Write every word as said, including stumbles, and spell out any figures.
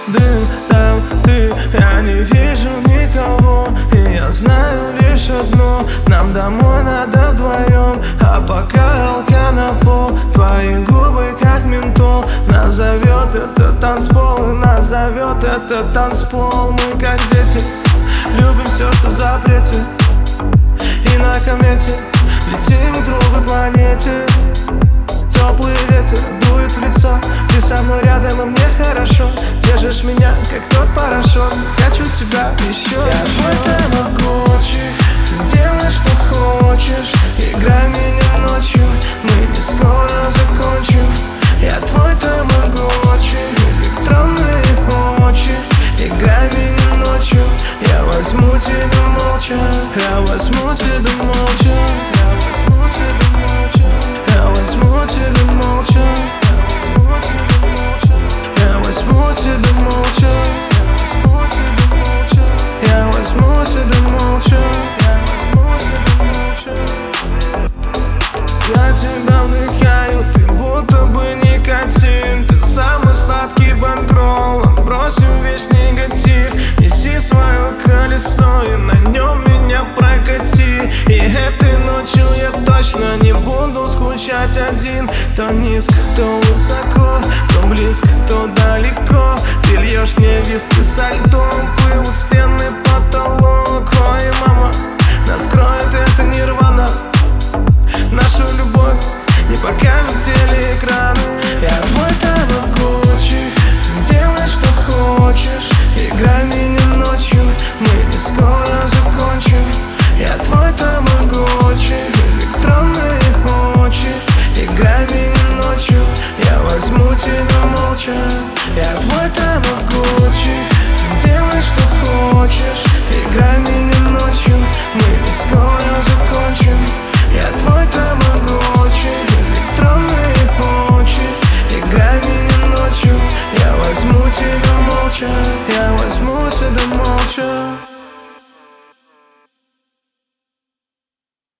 Дым, там ты, я не вижу никого. И я знаю лишь одно: нам домой надо вдвоем. А пока алка на пол, твои губы как ментол. Нас зовет этот танцпол, и нас зовет этот танцпол. Мы как дети, любим все, что запретит. И на комете летим к другой планете. Теплый ветер дует в лицо, ты со мной рядом, и мне хорошо. Держишь меня, как тот порошок. Хочу тебя еще. Я твой тамагочи, ты делай, что хочешь. Играй меня ночью, мы не скоро закончим. Я твой тамагочи, электронные очи. Играй меня ночью, я возьму тебя молча. Я возьму тебя молча. Я возьму тебя молча. Я возьму тебя молча. Я возьму тебя молча. Я возьму тебя молча. Я тебя вдыхаю, ты будто бы никотин. Ты самый сладкий банкролл. Бросим весь негатив. Неси свое колесо и на нем меня прокати. И этой ночью я точно не буду скучать один. То низко, то высоко, то близко,